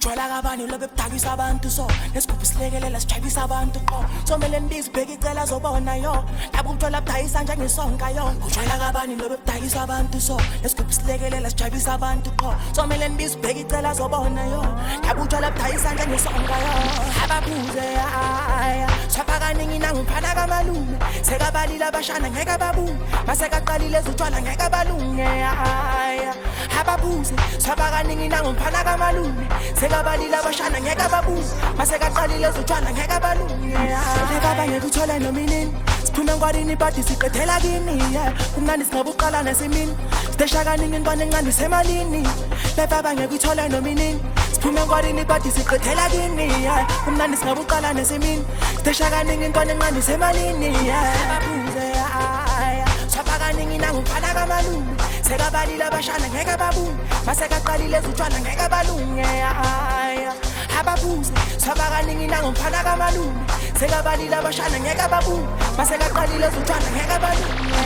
Utshwala kabani lobe budakisa abantu so nesigubhu silekelela sijabisa abantu somele ndizibheke icela zobona yo labo utshwala budayisa njengesonka yo utshwala kabani lobe budakisa abantu so nesigubhu silekelela sijabisa abantu somele ndizibheke icela zobona yo labo utshwala budayisa njengesonka yo ababuze aya swapha kaningi nanguphana kamalume sekabalile abashana ngeke babume masekaqalile ezutshwala ngeke balunge aya ababuze swapha kaningi nanguphana kamalume sekabalile abashana ngeke babuze masekaqalile ezutshwala ngeke balunge lebaba ngeke uthole nominini siphuma ngwadini ibhadi siqethela kini kumnandi singabe uqala nesimini sitesha kaningi intwana encane semalini lebaba ngeke uthole nominini siphuma ngwadini ibhadi siqethela kini kumnandi singabe uqala nesimini sitesha kaningi intwana encane semalini ababuze swapha kaningi nanguphana kamalume sekabalile abashana ngeke babume masekaqalile ezutshwala ngeke balunge ababuze swapha kaningi nanguphana kamalume sekabalile abashana ngeke babume masekaqalile ezutshwala ngeke balunge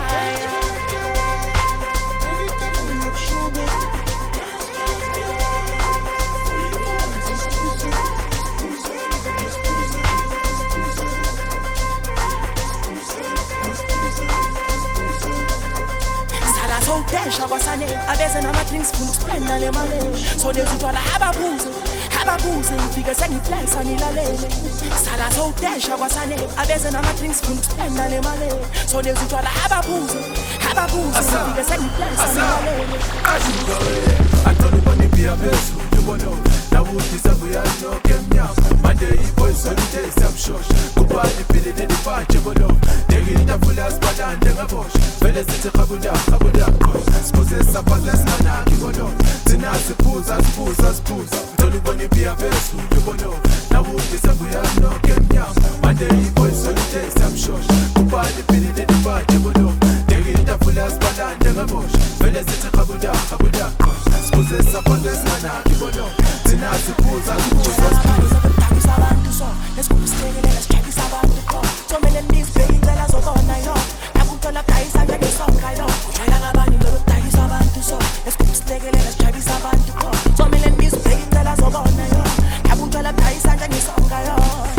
Desha kwasane abeze nama-drinks funa ukuspenda le mali so lezutshwala ababuze ngifike sengiflexa nilalele sala sowudesha kwasane abeze nama-drinks funa ukuspenda le mali so lezutshwala ababuze ngifike sengiflexa nilalele Antoni ubona ibhiya phezulu ubono nawudisa buyanoke emnyama manje iboys holiday siyamshosha kubani iphilile nifanje bolo nekitafula asibalande ngabosha vele sithi khabuda sibuze saphaza singanaki bolo thina siphuza Antoni ubona ibhiya phezulu ubono nawudisa buyanoke emnyama manje iboys holiday siyamshosha kubani iphilile nifanje bolo nekitafula asibalande ngabosha vele sithi khabuda sibuze saphaza singanaki bolo thina siphuza budakisa abantu so nesigubhu silekelela sijabisa abantu somele ndizibheke icela zobona yo labo utshwala budayisa njengesonka yo utshwala kabani lobe budakisa abantu so nesigubhu silekelela sijabisa abantu somele ndizibheke icela zobona yo labo utshwala budayisa njengesonka yo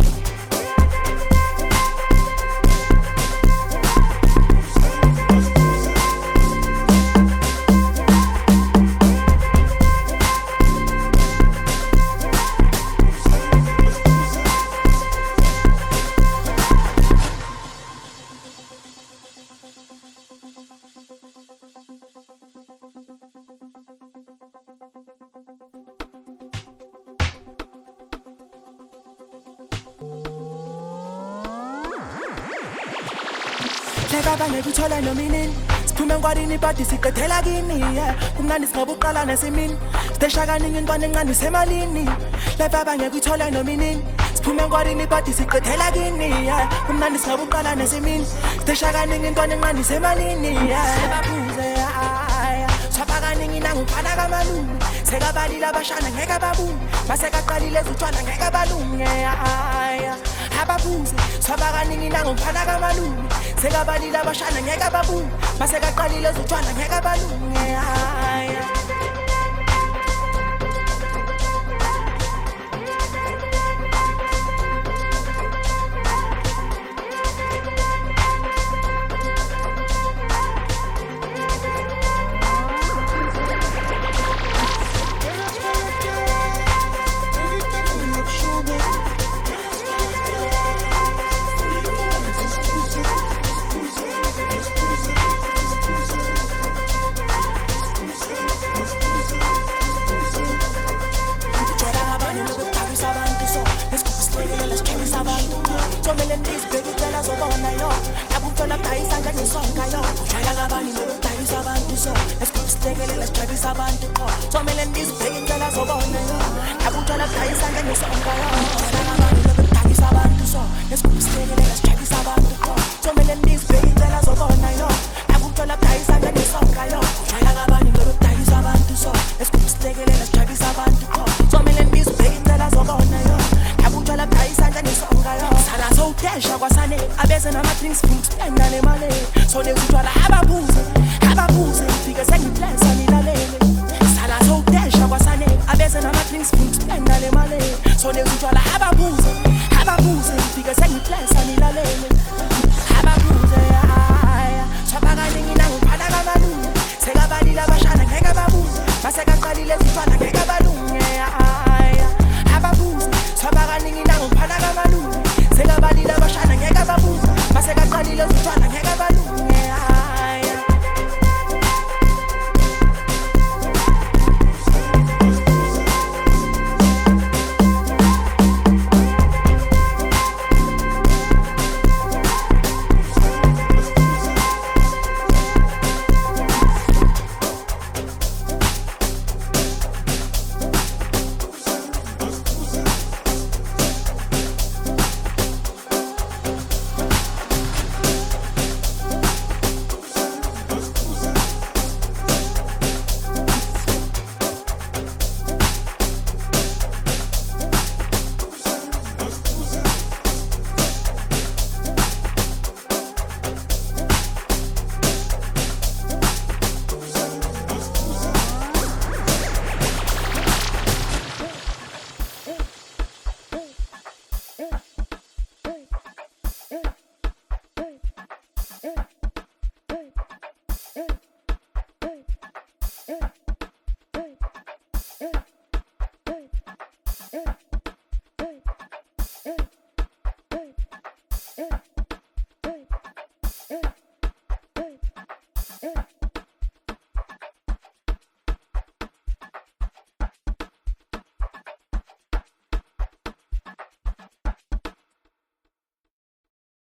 lebaba ngeke uthole nominini siphume ngwadini ibhadi siqethela kini kumnandi singabe uqala nesimini sitesha kaningi intwana encane semalini lebaba ngeke uthole nominini siphume ngwadini ibhadi siqethela kini kumnandi singabe uqala nesimini sitesha kaningi intwana encane semalini ababuze swapha kaningi nanguphana kamalume sekabalile abashana ngeke babume masekaqalile ezutshwala ngeke balunge ababuze swapha kaningi nanguphana kamalume sekabalile abashana ngeke babume masekaqalile ezutshwala ngeke balunge somele ndizibheke icela zobona yo labo utshwala budayisa njengesonka yo utshwala kabani lobe budayisa abantu so nesigubhu silekelela sijabisa abantu somele ndizibheke icela zobona yo labo utshwala budayisa njengesonka yo utshwala kabani lobe budayisa abantu so nesigubhu silekelela